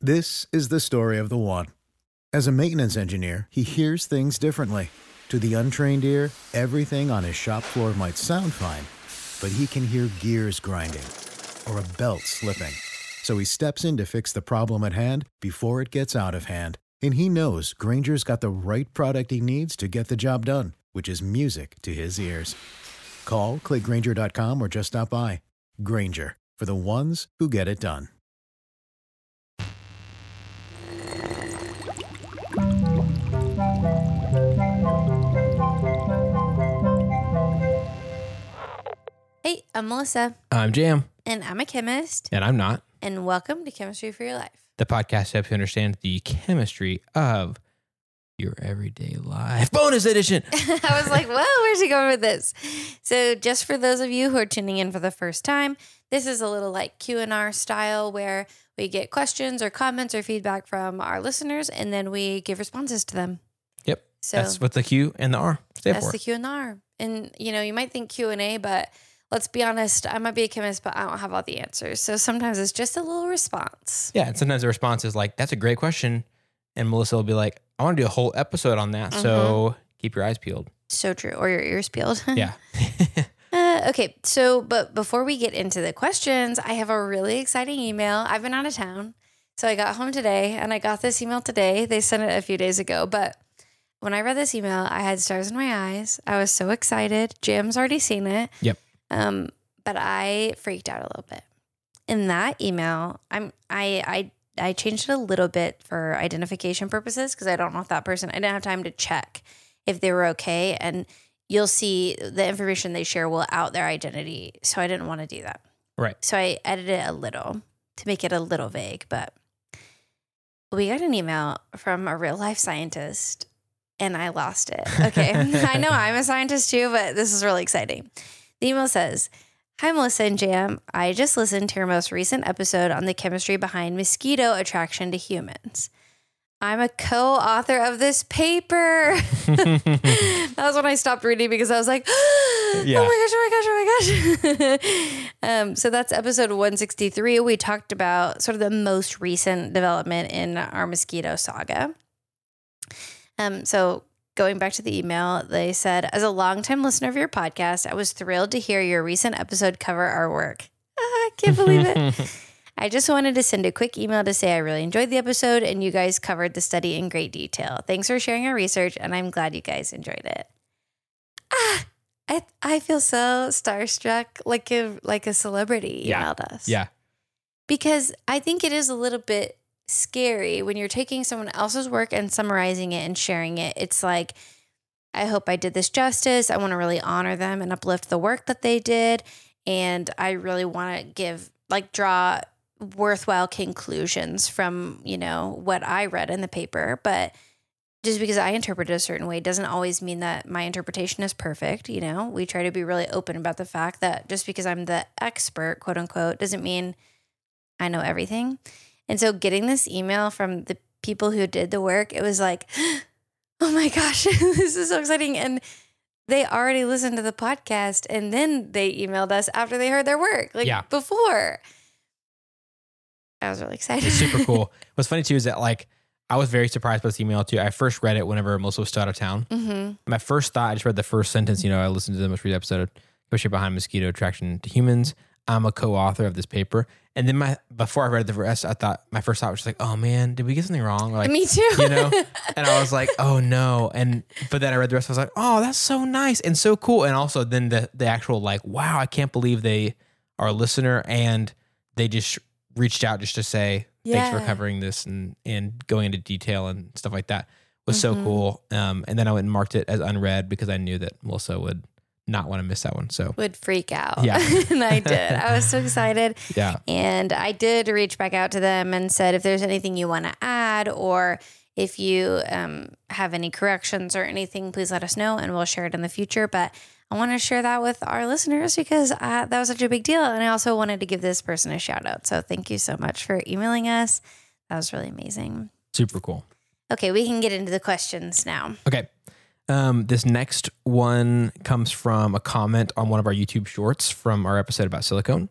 This is the story of the one. As a maintenance engineer, he hears things differently. To the untrained ear, everything on his shop floor might sound fine, but he can hear gears grinding or a belt slipping. So he steps in to fix the problem at hand before it gets out of hand. And he knows Grainger's got the right product he needs to get the job done, which is music to his ears. Call, click Grainger.com, or just stop by. Grainger, for the ones who get it done. Hey, I'm Melissa. I'm Jam. And I'm a chemist. And I'm not. And welcome to Chemistry for Your Life. The podcast helps you understand the chemistry of your everyday life. Bonus edition! I was like, well, where's he going with this? So just for those of you who are tuning in for the first time, this is a little like Q&R style where we get questions or comments or feedback from our listeners, and then we give responses to them. Yep. So that's what the Q and the R stand for. That's the Q&R. And, you might think Q&A, but let's be honest, I might be a chemist, but I don't have all the answers. So sometimes it's just a little response. Yeah, and sometimes the response is like, that's a great question. And Melissa will be like, I want to do a whole episode on that, so keep your eyes peeled. So true. Or your ears peeled. Yeah. Okay, but before we get into the questions, I have a really exciting email. I've been out of town, so I got home today, and I got this email today. They sent it a few days ago, but when I read this email, I had stars in my eyes. I was so excited. Jim's already seen it. Yep. But I freaked out a little bit. In that email, I changed it a little bit for identification purposes because I don't know if that person, I didn't have time to check if they were okay. And you'll see the information they share will out their identity. So I didn't want to do that. Right. So I edited it a little to make it a little vague. But we got an email from a real life scientist and I lost it. Okay. I know I'm a scientist too, but this is really exciting. The email says, "Hi, Melissa and Jam. I just listened to your most recent episode on the chemistry behind mosquito attraction to humans. I'm a co-author of this paper." That was when I stopped reading because I was like, oh my gosh. So that's episode 163. We talked about sort of the most recent development in our mosquito saga. So going back to the email, they said, "As a longtime listener of your podcast, I was thrilled to hear your recent episode cover our work." I can't believe it. "I just wanted to send a quick email to say I really enjoyed the episode and you guys covered the study in great detail. Thanks for sharing your research and I'm glad you guys enjoyed it." I feel so starstruck, like a celebrity emailed us. Yeah. Because I think it is a little bit scary when you're taking someone else's work and summarizing it and sharing it. It's like, I hope I did this justice. I want to really honor them and uplift the work that they did. And I really want to draw worthwhile conclusions from, what I read in the paper. But just because I interpret it a certain way doesn't always mean that my interpretation is perfect. We try to be really open about the fact that just because I'm the expert, quote unquote, doesn't mean I know everything. And so getting this email from the people who did the work, it was like, oh my gosh, this is so exciting. And they already listened to the podcast and then they emailed us after they heard their work, before. I was really excited. It's super cool. What's funny too is that I was very surprised by this email too. I first read it whenever Melissa was still out of town. Mm-hmm. My first thought, I just read the first sentence, I listened to the most recent episode, especially behind mosquito attraction to humans. I'm a co-author of this paper. And then before I read the rest, my first thought was just like, oh man, did we get something wrong? Me too. And I was like, oh no. But then I read the rest, I was like, oh, that's so nice and so cool. And also then the actual wow, I can't believe they are a listener and they just reached out just to say, thanks for covering this and going into detail and stuff like that was so cool. And then I went and marked it as unread because I knew that Melissa would not want to miss that one. So would freak out. Yeah. And I did. I was so excited. Yeah. And I did reach back out to them and said, if there's anything you want to add or if you have any corrections or anything, please let us know and we'll share it in the future. But I want to share that with our listeners because that was such a big deal. And I also wanted to give this person a shout out. So thank you so much for emailing us. That was really amazing. Super cool. Okay, we can get into the questions now. Okay. This next one comes from a comment on one of our YouTube shorts from our episode about silicone.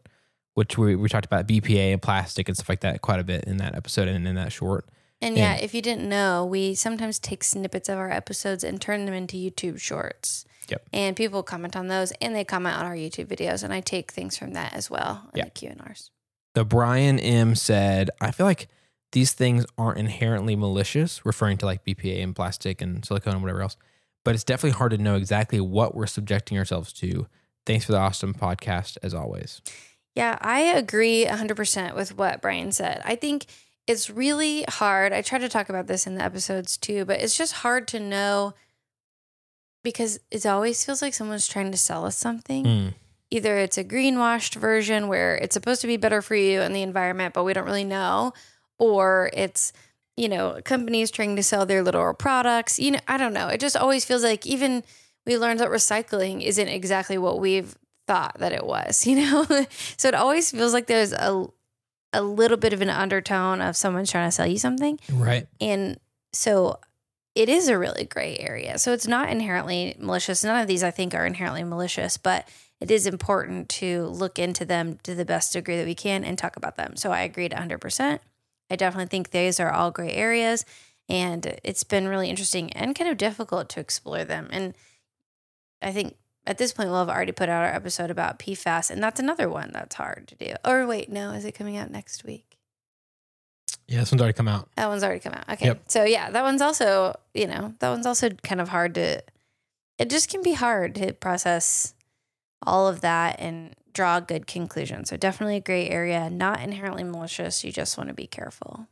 which we talked about BPA and plastic and stuff like that quite a bit in that episode and in that short. And yeah, if you didn't know, we sometimes take snippets of our episodes and turn them into YouTube shorts. Yep. And people comment on those, and they comment on our YouTube videos, and I take things from that as well in the Q&Rs. So Brian M. said, I feel like these things aren't inherently malicious, referring to like BPA and plastic and silicone and whatever else, but it's definitely hard to know exactly what we're subjecting ourselves to. Thanks for the awesome podcast, as always. Yeah, I agree 100% with what Brian said. I think it's really hard. I try to talk about this in the episodes too, but it's just hard to know because it always feels like someone's trying to sell us something. Either it's a greenwashed version where it's supposed to be better for you and the environment, but we don't really know, or it's, you know, companies trying to sell their literal products. You know, I don't know. It just always feels like even we learned that recycling isn't exactly what we've thought that it was, you know? So it always feels like there's a little bit of an undertone of someone's trying to sell you something. Right. And so it is a really gray area. So it's not inherently malicious. None of these I think are inherently malicious, but it is important to look into them to the best degree that we can and talk about them. So I agreed 100%. I definitely think these are all gray areas, and it's been really interesting and kind of difficult to explore them. And I think at this point, we'll have already put out our episode about PFAS, and that's another one that's hard to do. Or wait, no, is it coming out next week? Yeah, this one's already come out. That one's already come out. Okay. Yep. So yeah, that one's also, you know, that one's also kind of hard to, it just can be hard to process all of that and draw good conclusions. So definitely a gray area, not inherently malicious. You just want to be careful.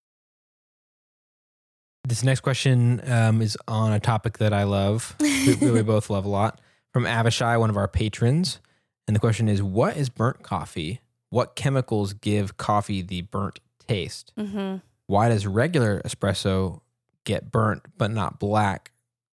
This next question is on a topic that I love. we both love a lot. From Avishai, one of our patrons. And the question is, what is burnt coffee? What chemicals give coffee the burnt taste? Mm-hmm. Why does regular espresso get burnt but not black?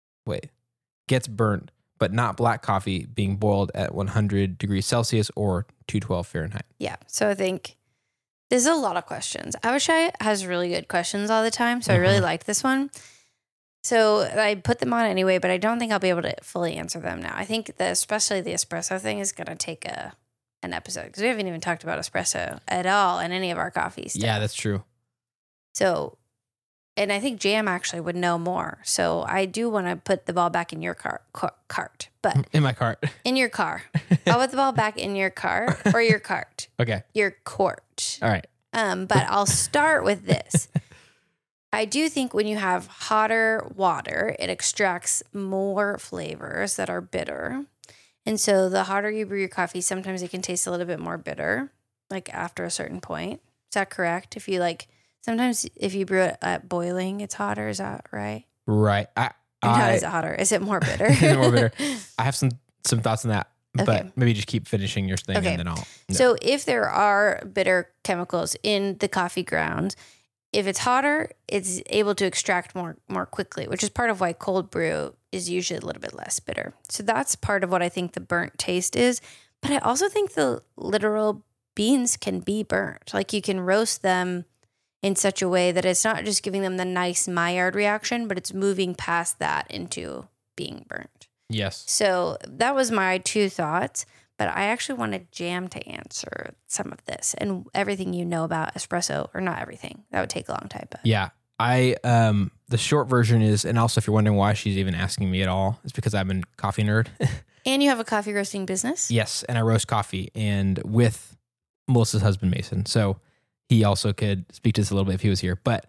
Gets burnt but not black coffee being boiled at 100 degrees Celsius or 212 Fahrenheit? Yeah. So I think there's a lot of questions. Avishai has really good questions all the time. So I really liked this one. So I put them on anyway, but I don't think I'll be able to fully answer them now. I think especially the espresso thing is going to take an episode because we haven't even talked about espresso at all in any of our coffees. Yeah, that's true. So, and I think Jam actually would know more. So I do want to put the ball back in your cart, but in my cart, in your car. I'll put the ball back in your car or your cart. Okay. Your court. All right. But I'll start with this. I do think when you have hotter water, it extracts more flavors that are bitter. And so the hotter you brew your coffee, sometimes it can taste a little bit more bitter, like after a certain point. Is that correct? If you sometimes if you brew it at boiling, it's hotter. Is that right? Right. How is it hotter? Is it more bitter? More bitter. I have some thoughts on that, but maybe just keep finishing your thing and then I'll. No. So if there are bitter chemicals in the coffee grounds, if it's hotter, it's able to extract more quickly, which is part of why cold brew is usually a little bit less bitter. So that's part of what I think the burnt taste is. But I also think the literal beans can be burnt. Like you can roast them in such a way that it's not just giving them the nice Maillard reaction, but it's moving past that into being burnt. Yes. So that was my two thoughts. But I actually wanted Jam to answer some of this and everything you know about espresso, or not everything. That would take a long time. But. Yeah. The short version is, and also if you're wondering why she's even asking me at all, it's because I'm a coffee nerd. And you have a coffee roasting business? Yes. And I roast coffee and with Melissa's husband, Mason. So he also could speak to this a little bit if he was here. But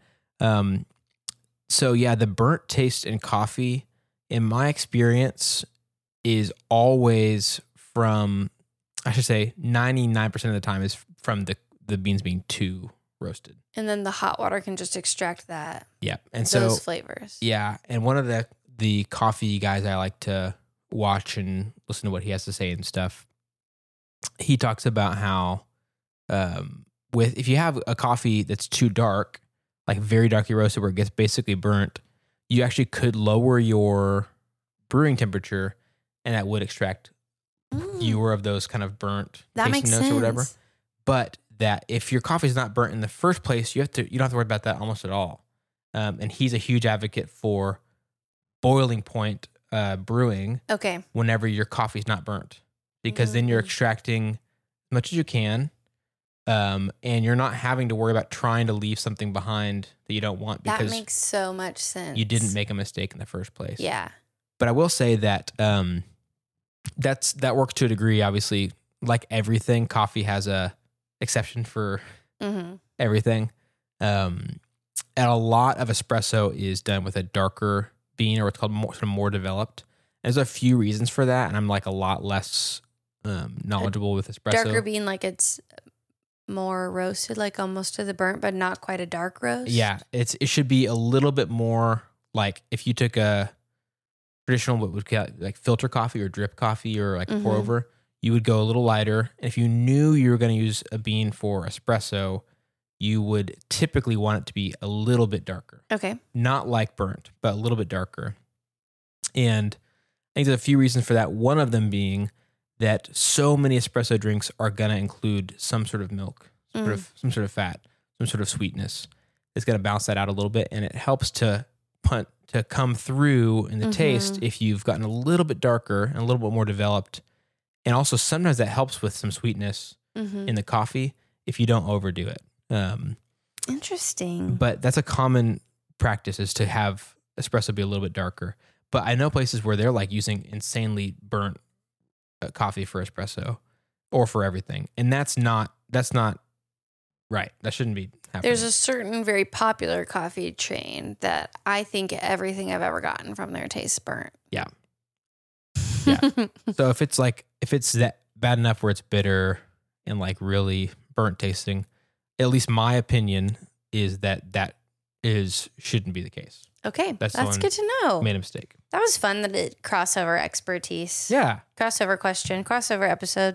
so yeah, the burnt taste in coffee, in my experience, is always from, I should say 99% of the time is from the beans being too roasted. And then the hot water can just extract that. Yeah. And those flavors. Yeah. And one of the coffee guys I like to watch and listen to what he has to say and stuff, he talks about how if you have a coffee that's too dark, like very darkly roasted where it gets basically burnt, you actually could lower your brewing temperature and that would extract fewer of those kind of burnt tasting notes or whatever. But that if your coffee is not burnt in the first place, you don't have to worry about that almost at all. And he's a huge advocate for boiling point brewing. Okay. Whenever your coffee is not burnt, because then you're extracting as much as you can, And you're not having to worry about trying to leave something behind that you don't want That because makes so much sense. you didn't make a mistake in the first place. Yeah. But I will say that that works to a degree. Obviously, like everything, coffee has a exception for everything. And a lot of espresso is done with a darker bean, or what's called more developed. There's a few reasons for that, and I'm like a lot less knowledgeable with espresso. Darker bean, like it's more roasted, like almost to the burnt, but not quite a dark roast. Yeah, it should be a little bit more like if you took a traditional what would call like filter coffee or drip coffee or like pour over, you would go a little lighter. And if you knew you were going to use a bean for espresso, you would typically want it to be a little bit darker. Okay. Not like burnt, but a little bit darker. And I think there's a few reasons for that. One of them being that so many espresso drinks are going to include some sort of milk, some sort of fat, some sort of sweetness. It's going to balance that out a little bit, and it helps to come through in the taste if you've gotten a little bit darker and a little bit more developed. And also sometimes that helps with some sweetness in the coffee if you don't overdo it. Interesting. But that's a common practice, is to have espresso be a little bit darker. But I know places where they're like using insanely burnt coffee for espresso or for everything. And that's not right. That shouldn't be happening. There's a certain very popular coffee chain that I think everything I've ever gotten from there tastes burnt. Yeah. Yeah. So if it's that bad enough where it's bitter and like really burnt tasting, at least my opinion is that shouldn't be the case. Okay. That's good to know. Made a mistake. That was fun that it crossover expertise. Yeah. Crossover question, crossover episode.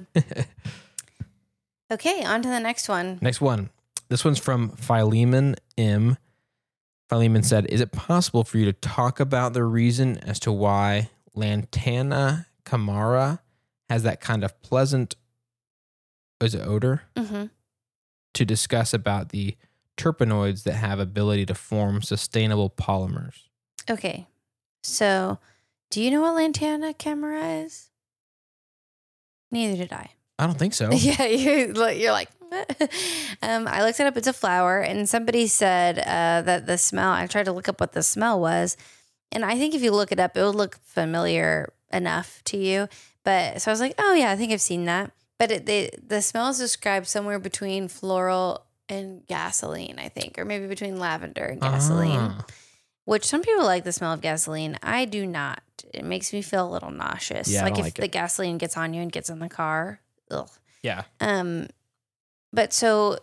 Okay, on to the next one. Next one. This one's from Philemon M. Philemon said, "Is it possible for you to talk about the reason as to why Lantana camara has that kind of pleasant, is it odor? To discuss about the terpenoids that have ability to form sustainable polymers." Okay, so do you know what Lantana camara is? Neither did I. I don't think so. Yeah, you're like, I looked it up. It's a flower, and somebody said that the smell. I tried to look up what the smell was, and I think if you look it up, it will look familiar enough to you. But so I was like, oh yeah, I think I've seen that. But the smell is described somewhere between floral and gasoline, I think, or maybe between lavender and gasoline. Which some people like the smell of gasoline. I do not. It makes me feel a little nauseous. Yeah, like if the gasoline gets on you and gets in the car. Ugh. Yeah. But so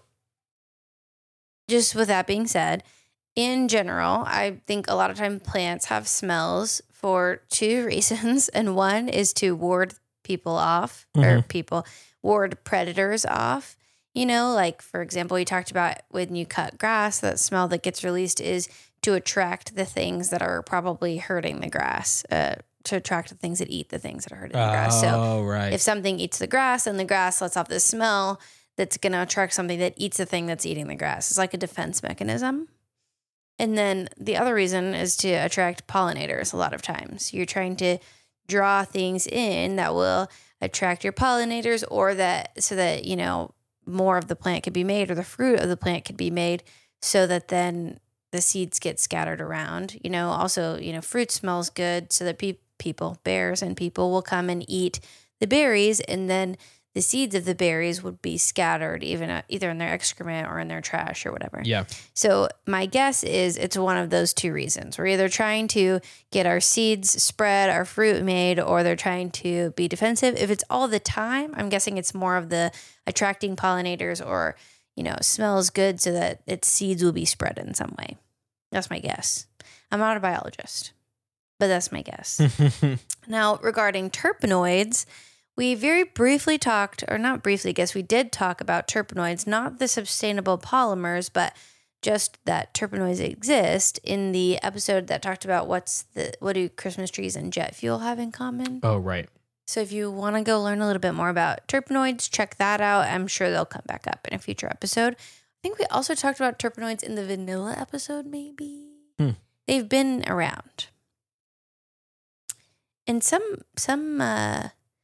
just with that being said, in general, I think a lot of time plants have smells for two reasons. And one is to ward people off or ward predators off. You know, like for example, we talked about when you cut grass, that smell that gets released is to attract the things that are probably hurting the grass, to attract the things that eat the things that are hurting the grass. So if something eats the grass and the grass lets off this smell, that's going to attract something that eats the thing that's eating the grass. It's like a defense mechanism. And then the other reason is to attract pollinators a lot of times. You're trying to draw things in that will attract your pollinators, or that so that, you know, more of the plant could be made, or the fruit of the plant could be made, so that then the seeds get scattered around. You know, also, you know, fruit smells good, so that people, bears and people, will come and eat the berries, and then the seeds of the berries would be scattered either in their excrement or in their trash or whatever. Yeah. So my guess is it's one of those two reasons. We're either trying to get our seeds spread, our fruit made, or they're trying to be defensive. If it's all the time, I'm guessing it's more of the attracting pollinators, or, you know, smells good so that its seeds will be spread in some way. That's my guess. I'm not a biologist, but that's my guess. Now, regarding terpenoids, we very briefly talked, or not briefly, I guess we did talk about terpenoids, not the sustainable polymers, but just that terpenoids exist in the episode that talked about what do Christmas trees and jet fuel have in common. Oh, right. So if you want to go learn a little bit more about terpenoids, check that out. I'm sure they'll come back up in a future episode. I think we also talked about terpenoids in the vanilla episode, maybe. They've been around. And some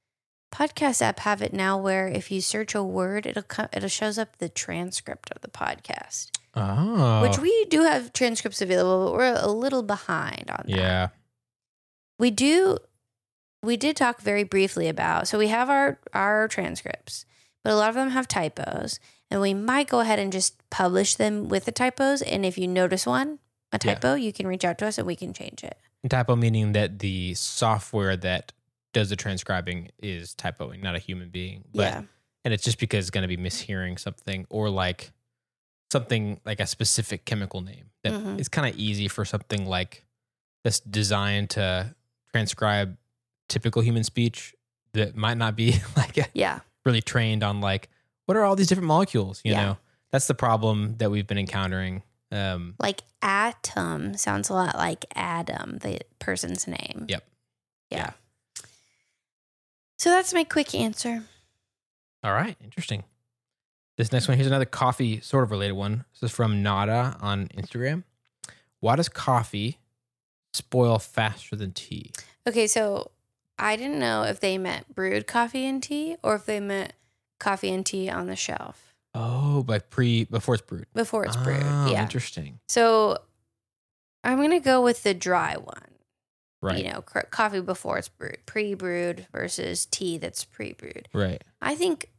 podcast app have it now where if you search a word, it shows up the transcript of the podcast. Oh. Which we do have transcripts available, but we're a little behind on that. Yeah. We did talk very briefly about, so we have our transcripts, but a lot of them have typos, and we might go ahead and just publish them with the typos. And if you notice a typo, you can reach out to us and we can change it. Typo meaning that the software that does the transcribing is typoing, not a human being. But, and it's just because it's going to be mishearing something or like something like a specific chemical name that is kind of easy for something like that's designed to transcribe typical human speech that might not be like really trained on like, what are all these different molecules? You know, that's the problem that we've been encountering. Like atom sounds a lot like Adam, the person's name. Yep. Yeah. So that's my quick answer. All right. Interesting. This next one, here's another coffee sort of related one. This is from Nada on Instagram. Why does coffee spoil faster than tea? Okay, so I didn't know if they meant brewed coffee and tea or if they meant coffee and tea on the shelf. Oh, like before it's brewed. Before it's brewed, yeah. Interesting. So I'm going to go with the dry one. Right. You know, coffee before it's brewed, pre-brewed versus tea that's pre-brewed. Right. I think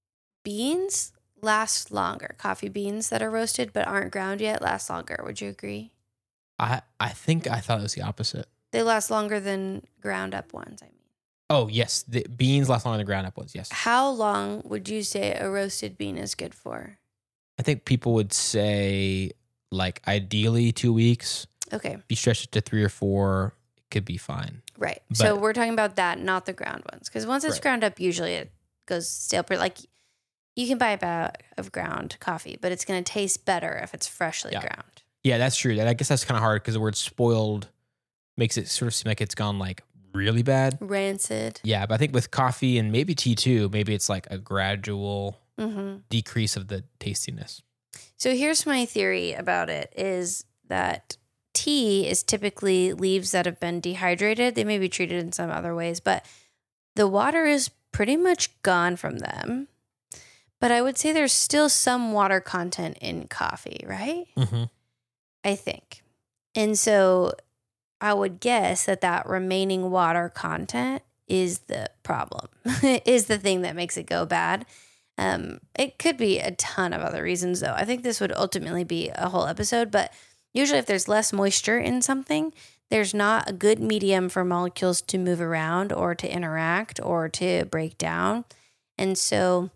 beans last longer. Coffee beans that are roasted but aren't ground yet last longer. Would you agree? I think I thought it was the opposite. They last longer than ground up ones, I mean. Oh, yes. The beans last longer than ground up ones, yes. How long would you say a roasted bean is good for? I think people would say like ideally 2 weeks. Okay. If you stretch it to 3 or 4, it could be fine. Right. So we're talking about that, not the ground ones. Because once it's ground up, usually it goes stale. Like you can buy a bag of ground coffee, but it's going to taste better if it's freshly ground. Yeah, that's true. I guess that's kind of hard because the word spoiled makes it sort of seem like it's gone like really bad. Rancid. Yeah, but I think with coffee and maybe tea too, maybe it's like a gradual decrease of the tastiness. So here's my theory about it is that tea is typically leaves that have been dehydrated. They may be treated in some other ways, but the water is pretty much gone from them. But I would say there's still some water content in coffee, right? Mm-hmm. I think. And so I would guess that remaining water content is the problem, is the thing that makes it go bad. It could be a ton of other reasons, though. I think this would ultimately be a whole episode, but usually if there's less moisture in something, there's not a good medium for molecules to move around or to interact or to break down. And so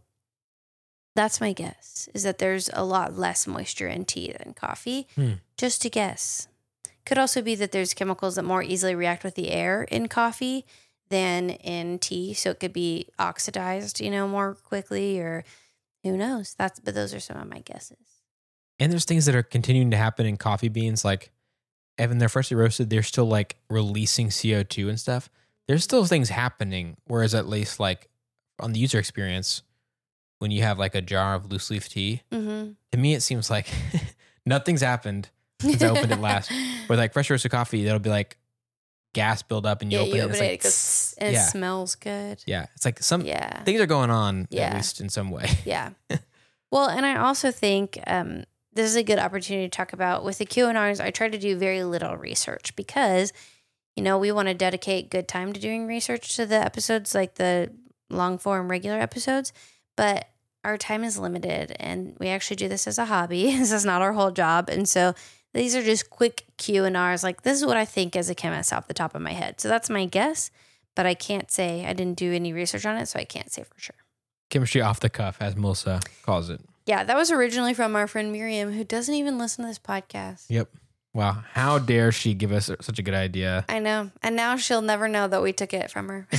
that's my guess, is that there's a lot less moisture in tea than coffee. Just to guess. Could also be that there's chemicals that more easily react with the air in coffee than in tea. So it could be oxidized, more quickly, or who knows. But those are some of my guesses. And there's things that are continuing to happen in coffee beans. Like, when they're freshly roasted, they're still like releasing CO2 and stuff. There's still things happening. Whereas at least like on the user experience, when you have like a jar of loose leaf tea, to me, it seems like nothing's happened since I opened it last. With like fresh roasted coffee, that'll be like gas build up and you open it. And it's like, it smells good. Yeah. It's like things are going on, at least in some way. Yeah. Well, and I also think this is a good opportunity to talk about with the Q&Rs. I try to do very little research because, we want to dedicate good time to doing research to the episodes, like the long form regular episodes. But our time is limited and we actually do this as a hobby. This is not our whole job. And so these are just quick Q&Rs. Like, this is what I think as a chemist off the top of my head. So that's my guess, but I can't say. I didn't do any research on it, so I can't say for sure. Chemistry off the cuff, as Melissa calls it. Yeah, that was originally from our friend Miriam, who doesn't even listen to this podcast. Yep. Wow. How dare she give us such a good idea? I know. And now she'll never know that we took it from her.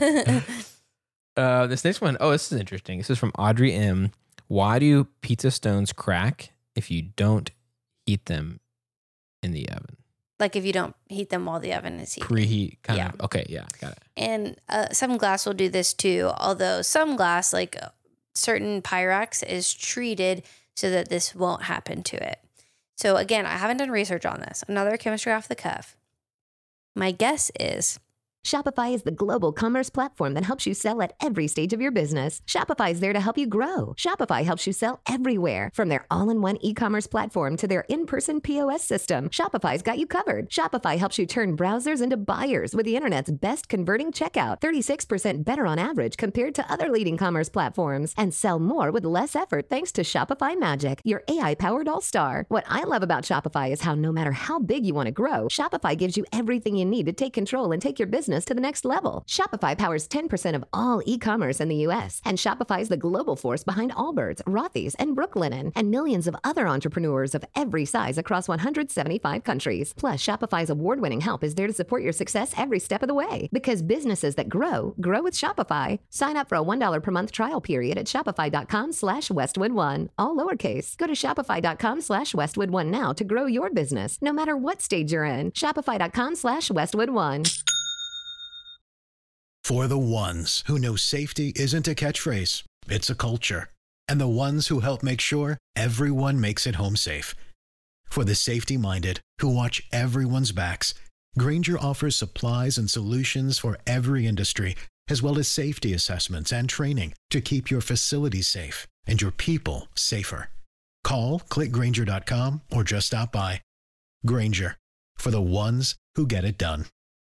This next one, this is interesting. This is from Audrey M. Why do pizza stones crack if you don't heat them in the oven? Like if you don't heat them while the oven is heating. Preheat kind of. Okay, yeah, got it. And some glass will do this too, although some glass, like certain Pyrex, is treated so that this won't happen to it. So again, I haven't done research on this. Another chemistry off the cuff. My guess is Shopify is the global commerce platform that helps you sell at every stage of your business. Shopify is there to help you grow. Shopify helps you sell everywhere, from their all-in-one e-commerce platform to their in-person POS system. Shopify's got you covered. Shopify helps you turn browsers into buyers with the internet's best converting checkout, 36% better on average compared to other leading commerce platforms, and sell more with less effort thanks to Shopify Magic, your AI-powered all-star. What I love about Shopify is how no matter how big you want to grow, Shopify gives you everything you need to take control and take your business to the next level. Shopify powers 10% of all e-commerce in the U.S., and Shopify is the global force behind Allbirds, Rothy's, and Brooklinen, and millions of other entrepreneurs of every size across 175 countries. Plus, Shopify's award-winning help is there to support your success every step of the way. Because businesses that grow with Shopify. Sign up for a $1 per month trial period at shopify.com/Westwood1, all lowercase. Go to shopify.com/Westwood1 now to grow your business, no matter what stage you're in. Shopify.com/Westwood1. For the ones who know safety isn't a catchphrase, it's a culture. And the ones who help make sure everyone makes it home safe. For the safety-minded who watch everyone's backs, Grainger offers supplies and solutions for every industry, as well as safety assessments and training to keep your facilities safe and your people safer. Call, click Grainger.com, or just stop by. Grainger, for the ones who get it done.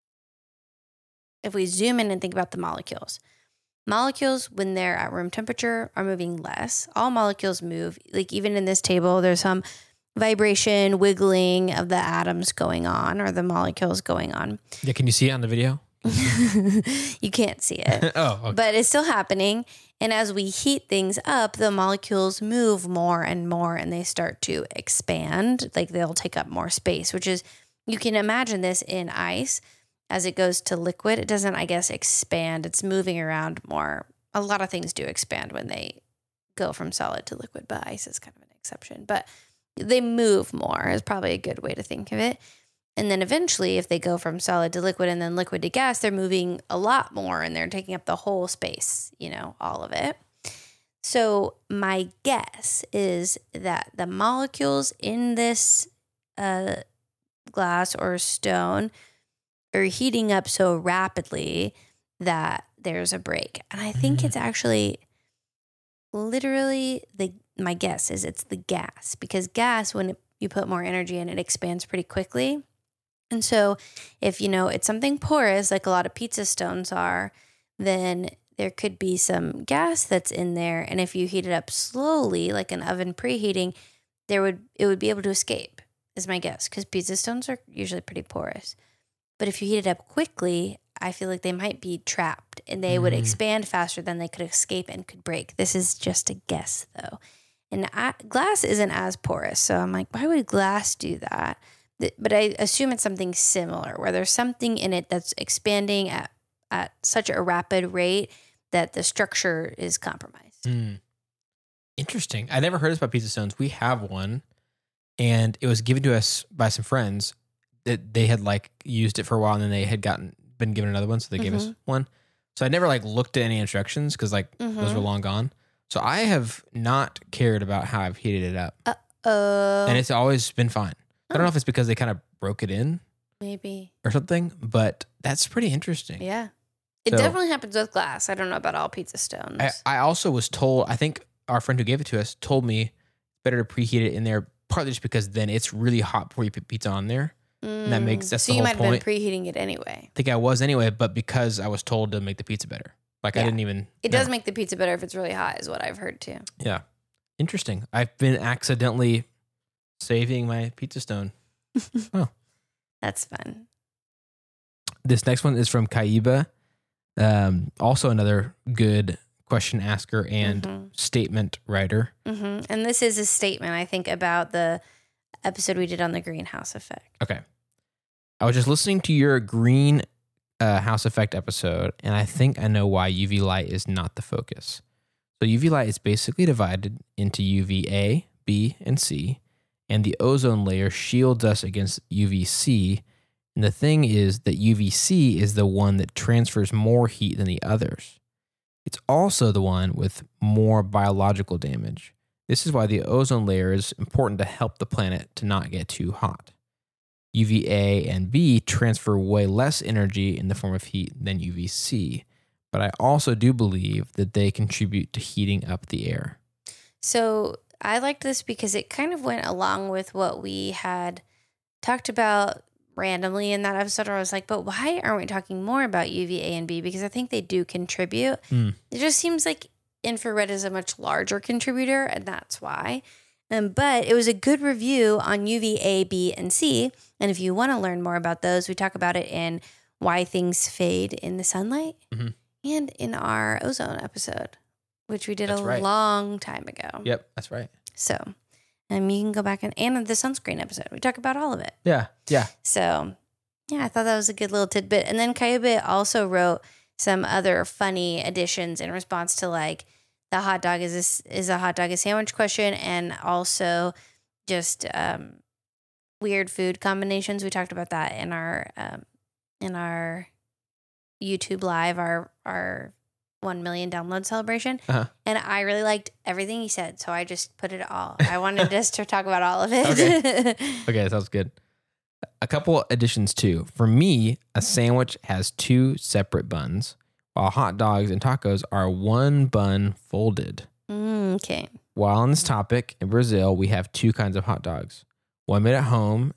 If we zoom in and think about the molecules, when they're at room temperature, are moving less. All molecules move. Like even in this table, there's some vibration, wiggling of the atoms going on, or the molecules going on. Yeah, can you see it on the video? You can't see it. Oh, okay. But it's still happening. And as we heat things up, the molecules move more and more, and they start to expand. Like they'll take up more space, which is, you can imagine this in ice. As it goes to liquid, it doesn't, I guess, expand. It's moving around more. A lot of things do expand when they go from solid to liquid, but ice is kind of an exception. But they move more is probably a good way to think of it. And then eventually, if they go from solid to liquid and then liquid to gas, they're moving a lot more and they're taking up the whole space, all of it. So my guess is that the molecules in this glass or stone are heating up so rapidly that there's a break. And I think it's actually literally my guess is it's the gas, because gas, when you put more energy in, it expands pretty quickly. And so if, it's something porous, like a lot of pizza stones are, then there could be some gas that's in there. And if you heat it up slowly, like an oven preheating, it would be able to escape, is my guess, because pizza stones are usually pretty porous. But if you heat it up quickly, I feel like they might be trapped and they would expand faster than they could escape and could break. This is just a guess, though. And glass isn't as porous. So I'm like, why would glass do that? But I assume it's something similar, where there's something in it that's expanding at such a rapid rate that the structure is compromised. Interesting. I never heard this about pizza stones. We have one, and it was given to us by some friends. That they had used it for a while, and then they had been given another one, so they gave us one. So I never looked at any instructions because those were long gone. So I have not cared about how I've heated it up. And it's always been fine. I don't know if it's because they kind of broke it in, maybe, or something, but that's pretty interesting. Yeah, it definitely happens with glass. I don't know about all pizza stones. I also was told, I think our friend who gave it to us told me it's better to preheat it in there, partly just because then it's really hot before you put pizza on there. And that's so the you whole might point. have been preheating it anyway. I think I was anyway, but because I was told to make the pizza better. I didn't even... It does make the pizza better if it's really hot, is what I've heard too. Yeah. Interesting. I've been accidentally saving my pizza stone. Oh. That's fun. This next one is from Kaiba. Also another good question asker and statement writer. And this is a statement, I think, about the episode we did on the greenhouse effect. Okay. I was just listening to your green house effect episode, and I think I know why UV light is not the focus. So UV light is basically divided into UVA, B, and C, and the ozone layer shields us against UVC. And the thing is that UVC is the one that transfers more heat than the others. It's also the one with more biological damage. This is why the ozone layer is important to help the planet to not get too hot. UVA and B transfer way less energy in the form of heat than UVC. But I also do believe that they contribute to heating up the air. So I liked this because it kind of went along with what we had talked about randomly in that episode where I was like, but why aren't we talking more about UVA and B? Because I think they do contribute. It just seems like infrared is a much larger contributor, and that's why. But it was a good review on UVA, B, and C. And if you want to learn more about those, we talk about it in Why Things Fade in the Sunlight and in our ozone episode, which we did long time ago. Yep, that's right. So you can go back and the sunscreen episode. We talk about all of it. Yeah. So, yeah, I thought that was a good little tidbit. And then Kyubit also wrote some other funny additions in response to like the hot dog is a hot dog a sandwich question, and also just weird food combinations. We talked about that in our YouTube live, our 1 million download celebration. And I really liked everything he said, so I just put it all. I wanted us to talk about all of it. Okay, that sounds good. A couple additions too. For me, a sandwich has 2 separate buns, while hot dogs and tacos are 1 bun folded. Okay. While on this topic, in Brazil, we have 2 kinds of hot dogs. One made at home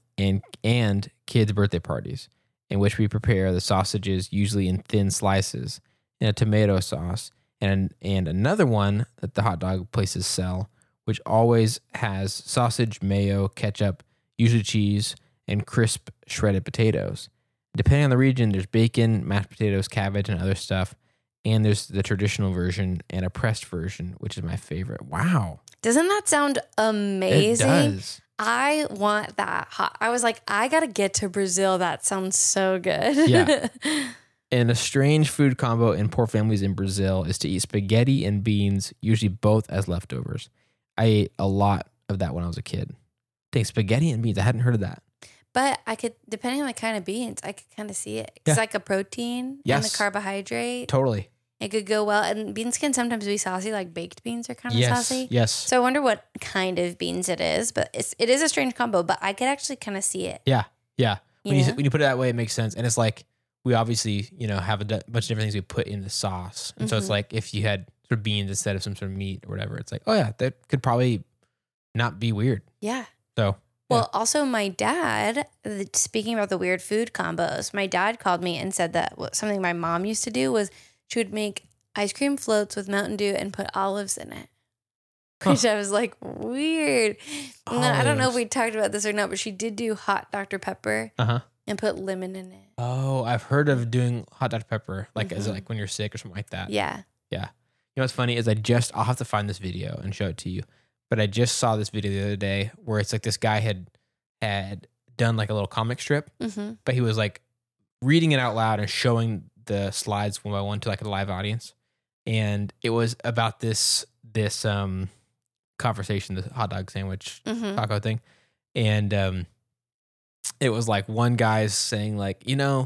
and kids' birthday parties, in which we prepare the sausages usually in thin slices in a tomato sauce, and another one that the hot dog places sell, which always has sausage, mayo, ketchup, usually cheese, and crisp shredded potatoes. Depending on the region, there's bacon, mashed potatoes, cabbage, and other stuff. And there's the traditional version and a pressed version, which is my favorite. Wow. Doesn't that sound amazing? It does. I want that hot. I was like, I got to get to Brazil. That sounds so good. Yeah. And a strange food combo in poor families in Brazil is to eat spaghetti and beans, usually both as leftovers. I ate a lot of that when I was a kid. Dang, spaghetti and beans. I hadn't heard of that. But I could, depending on the kind of beans, I could kind of see it. It's like a protein and the carbohydrate. Totally. It could go well. And beans can sometimes be saucy, like baked beans are kind of saucy. Yes. So I wonder what kind of beans it is. But it is a strange combo, but I could actually kind of see it. Yeah. When you put it that way, it makes sense. And it's like, we obviously, have a bunch of different things we put in the sauce. And so it's like, if you had sort of beans instead of some sort of meat or whatever, it's like, oh yeah, that could probably not be weird. Yeah. So. Well, also my dad, speaking about the weird food combos, my dad called me and said that something my mom used to do was she would make ice cream floats with Mountain Dew and put olives in it. Which I was like, weird. And I don't know if we talked about this or not, but she did do hot Dr. Pepper and put lemon in it. Oh, I've heard of doing hot Dr. Pepper, like as like when you're sick or something like that. Yeah. You know what's funny is I'll have to find this video and show it to you. But I just saw this video the other day where it's like this guy had done like a little comic strip, but he was like reading it out loud and showing the slides one by one to like a live audience. And it was about this conversation, the hot dog sandwich taco thing. And it was like one guy's saying like,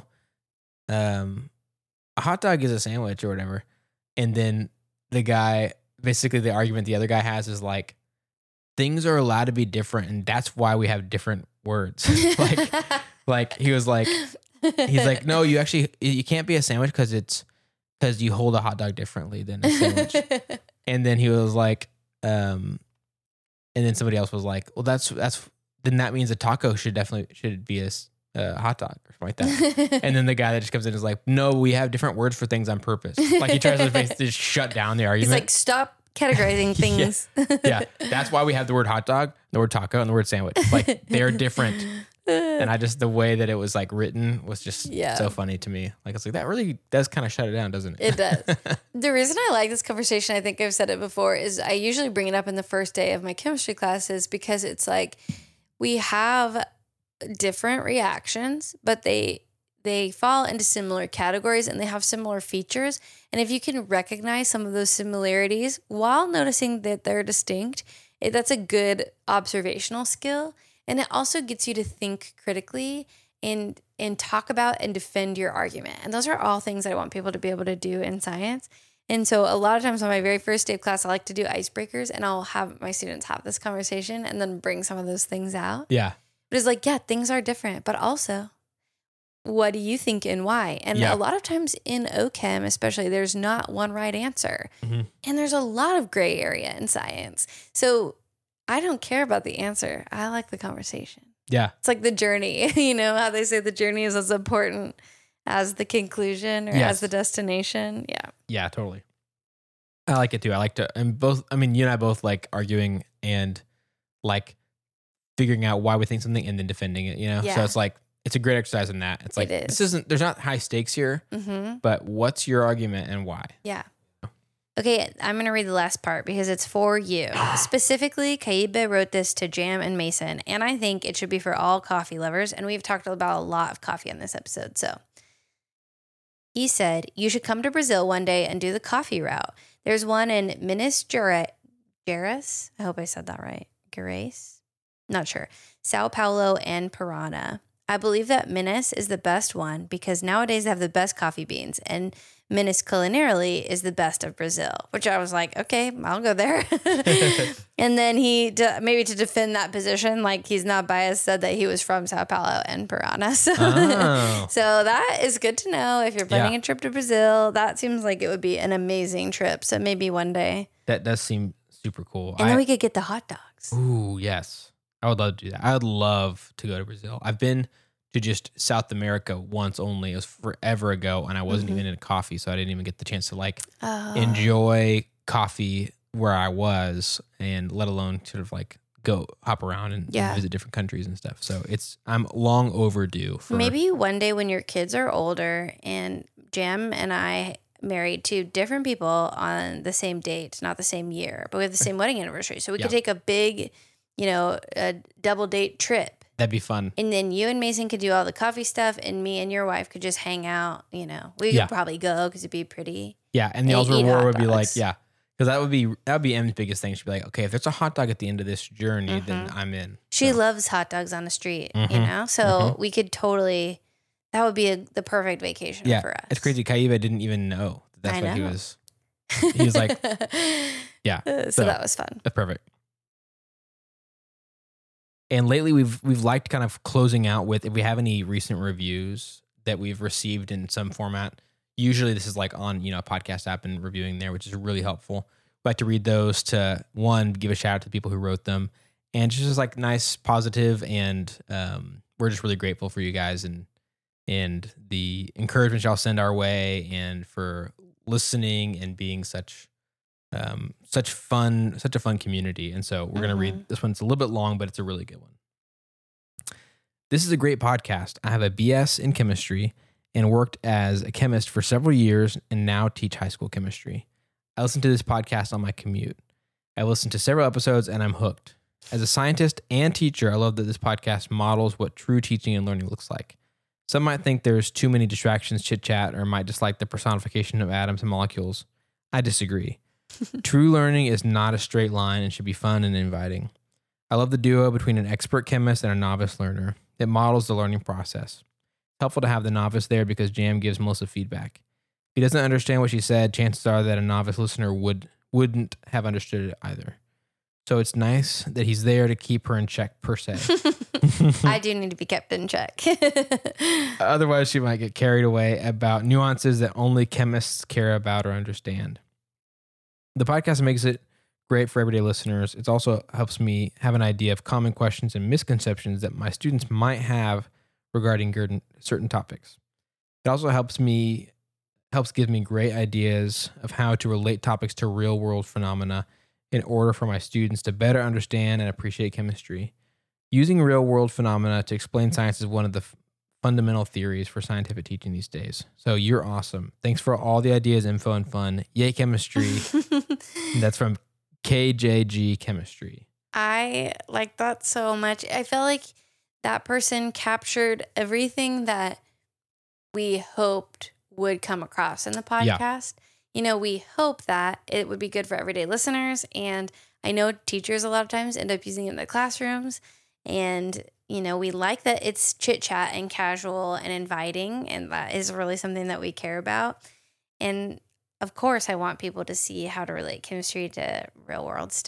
a hot dog is a sandwich or whatever. And then the guy, basically the argument the other guy has is like, things are allowed to be different, and that's why we have different words. like he was like, he's like, no, you can't be a sandwich because you hold a hot dog differently than a sandwich. And then he was like, and then somebody else was like, well, then that means a taco should be a hot dog or something like that. And then the guy that just comes in is like, no, we have different words for things on purpose. Like he tries to basically just shut down the argument. He's like, stop categorizing things. Yeah. That's why we have the word hot dog, the word taco, and the word sandwich. Like they're different. And the way that it was like written was just so funny to me. Like it's like that really does kind of shut it down, doesn't it? It does. The reason I like this conversation, I think I've said it before, is I usually bring it up in the first day of my chemistry classes because it's like we have different reactions, but they fall into similar categories and they have similar features. And if you can recognize some of those similarities while noticing that they're distinct, that's a good observational skill. And it also gets you to think critically and talk about and defend your argument. And those are all things that I want people to be able to do in science. And so a lot of times on my very first day of class, I like to do icebreakers, and I'll have my students have this conversation and then bring some of those things out. Yeah. But it's like, yeah, things are different, but also, what do you think and why? And Yeah. a lot of times in OChem, especially, there's not one right answer. Mm-hmm. And there's a lot of gray area in science. So I don't care about the answer. I like the conversation. Yeah. It's like the journey. You know how they say the journey is as important as the conclusion or Yes. as the destination? Yeah. Yeah, totally. I like it too. I like to, and both, I mean, you and I both like arguing and like figuring out why we think something and then defending it, you know? So Yeah. it's like, it's a great exercise in that. It's like, It this is. isn't, there's not high stakes here, Mm-hmm. but what's your argument and why? Yeah. Okay, I'm going to read the last part because it's for you. Specifically, Kaiba wrote this to Jam and Mason, and I think it should be for all coffee lovers, and we've talked about a lot of coffee on this episode. So he said, you should come to Brazil one day and do the coffee route. There's one in Minas Gerais. I hope I said that right. Gerais? Not sure. Sao Paulo and Parana. I believe that Minas is the best one because nowadays they have the best coffee beans, and Minas culinarily is the best of Brazil, which I was like, okay, I'll go there. And then he, maybe to defend that position, like he's not biased, said that he was from Sao Paulo and Parana. So, Oh. so that is good to know. If you're planning Yeah. a trip to Brazil, that seems like it would be an amazing trip. So maybe one day. That does seem super cool. And then we could get the hot dogs. Ooh, yes. I would love to do that. I would love to go to Brazil. I've been to just South America once only. It was forever ago, and I wasn't even into coffee, so I didn't even get the chance to like enjoy coffee where I was, and let alone sort of like go hop around and Yeah. visit different countries and stuff. So I'm long overdue for Maybe one day when your kids are older and Jam and I married two different people on the same date, not the same year, but we have the same wedding anniversary. So we Yeah. could take a big, a double date trip. That'd be fun. And then you and Mason could do all the coffee stuff, and me and your wife could just hang out. We Yeah. could probably go because it'd be pretty. Yeah, and the And ultimate eat reward hot would be like, dogs. yeah, because that would be M's biggest thing. She'd be like, okay, if there's a hot dog at the end of this journey, then I'm in. She So, loves hot dogs on the street, Mhm. So we could totally. That would be the perfect vacation yeah, for us. it's crazy. Kaiba didn't even know that's I what he know. was. He was like, yeah, So that was fun. that's perfect. And lately, we've liked kind of closing out with, if we have any recent reviews that we've received in some format. Usually, this is like on a podcast app and reviewing there, which is really helpful. We like to read those to one, give a shout out to the people who wrote them, and just like nice, positive, and we're just really grateful for you guys and the encouragement y'all send our way, and for listening and being such a fun community. And so we're going to read this one. It's a little bit long, but it's a really good one. This is a great podcast. I have a BS in chemistry and worked as a chemist for several years and now teach high school chemistry. I listen to this podcast on my commute. I listened to several episodes and I'm hooked. As a scientist and teacher, I love that this podcast models what true teaching and learning looks like. Some might think there's too many distractions, chit-chat, or might dislike the personification of atoms and molecules. I disagree. True learning is not a straight line and should be fun and inviting. I love the duo between an expert chemist and a novice learner. It models the learning process. Helpful to have the novice there because Jam gives Melissa feedback. If he doesn't understand what she said, chances are that a novice listener wouldn't have understood it either. So it's nice that he's there to keep her in check, per se. I do need to be kept in check. Otherwise, she might get carried away about nuances that only chemists care about or understand. The podcast makes it great for everyday listeners. It also helps me have an idea of common questions and misconceptions that my students might have regarding certain topics. It also helps give me great ideas of how to relate topics to real world phenomena in order for my students to better understand and appreciate chemistry. Using real world phenomena to explain science is one of the fundamental theories for scientific teaching these days. So you're awesome. Thanks for all the ideas, info, and fun. Yay, chemistry. That's from KJG Chemistry. I like that so much. I feel like that person captured everything that we hoped would come across in the podcast. We hope that it would be good for everyday listeners. And I know teachers a lot of times end up using it in the classrooms. And, we like that it's chit chat and casual and inviting. And that is really something that we care about. And of course, I want people to see how to relate chemistry to real world stuff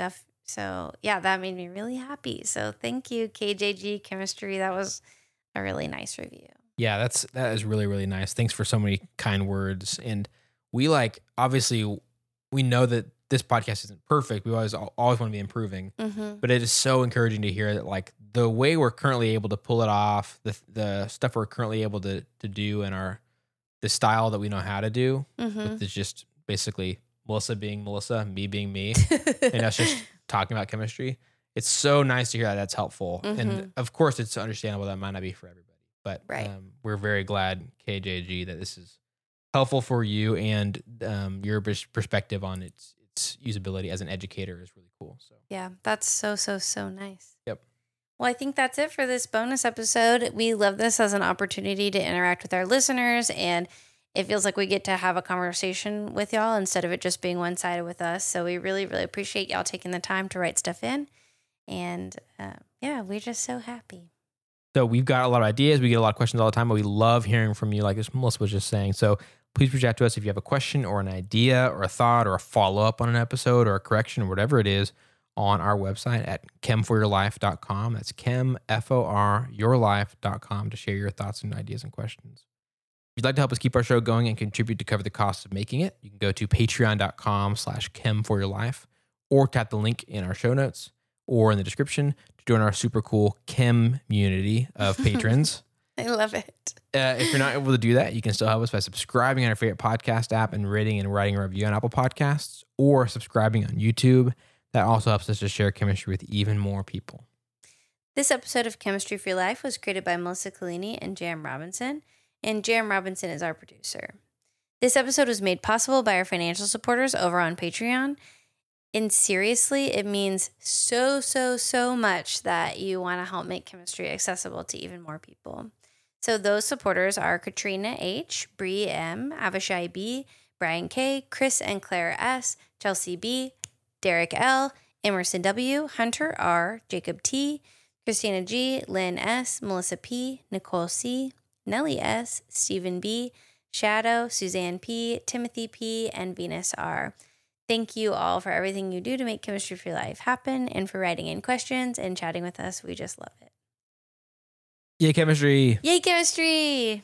So yeah, that made me really happy. So thank you, KJG Chemistry. That was a really nice review. Yeah, that is really, really nice. Thanks for so many kind words. And we obviously we know that this podcast isn't perfect. We always want to be improving, but it is so encouraging to hear that like the way we're currently able to pull it off, the stuff we're currently able to do and the style that we know how to do, with just basically Melissa being Melissa, me being me, and us just talking about chemistry. It's so nice to hear that that's helpful. And of course it's understandable that might not be for everybody, but we're very glad, KJG, that this is helpful for you, and your perspective on its usability as an educator is really cool. So yeah, that's so nice. Yep. Well, I think that's it for this bonus episode. We love this as an opportunity to interact with our listeners, and it feels like we get to have a conversation with y'all instead of it just being one-sided with us. So we really, really appreciate y'all taking the time to write stuff in. And yeah, we're just so happy. So we've got a lot of ideas. We get a lot of questions all the time, but we love hearing from you, like as Melissa was just saying. So please reach out to us if you have a question or an idea or a thought or a follow-up on an episode or a correction or whatever it is on our website at chemforyourlife.com. That's chemforyourlife.com to share your thoughts and ideas and questions. If you'd like to help us keep our show going and contribute to cover the costs of making it, you can go to patreon.com/chemforyourlife or tap the link in our show notes or in the description to join our super cool chem community of patrons. I love it. If you're not able to do that, you can still help us by subscribing on your favorite podcast app and rating and writing a review on Apple Podcasts, or subscribing on YouTube. That also helps us to share chemistry with even more people. This episode of Chemistry for Your Life was created by Melissa Collini and Jam Robinson, and Jam Robinson is our producer. This episode was made possible by our financial supporters over on Patreon. And seriously, it means so much that you want to help make chemistry accessible to even more people. So those supporters are Katrina H., Bree M., Avishai B., Brian K., Chris and Claire S., Chelsea B., Derek L., Emerson W., Hunter R., Jacob T., Christina G., Lynn S., Melissa P., Nicole C., Nellie S., Stephen B., Shadow, Suzanne P., Timothy P., and Venus R. Thank you all for everything you do to make Chemistry for Your Life happen, and for writing in questions and chatting with us. We just love it. Yay, chemistry! Yay, chemistry!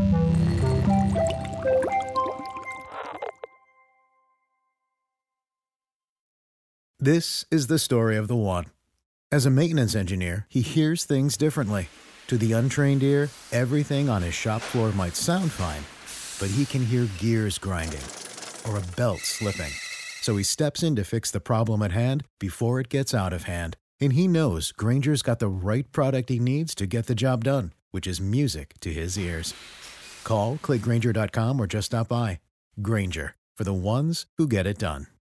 This is the story of the one. As a maintenance engineer, he hears things differently. To the untrained ear, everything on his shop floor might sound fine, but he can hear gears grinding or a belt slipping. So he steps in to fix the problem at hand before it gets out of hand. And he knows Grainger's got the right product he needs to get the job done, which is music to his ears. Call, click Grainger.com, or just stop by. Grainger, for the ones who get it done.